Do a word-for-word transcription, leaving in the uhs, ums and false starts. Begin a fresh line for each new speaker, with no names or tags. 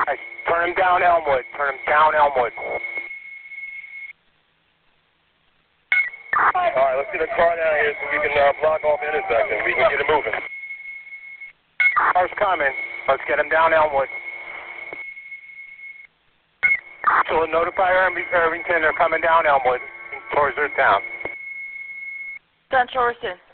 Guys, turn him down Elmwood. Turn him down Elmwood.
All right, let's get a car down here so we can uh, block off the intersection. We can get it moving.
Car's coming. Let's get him down Elmwood. So notify Irvington they're coming down Elmwood towards their town.
Central Irvington.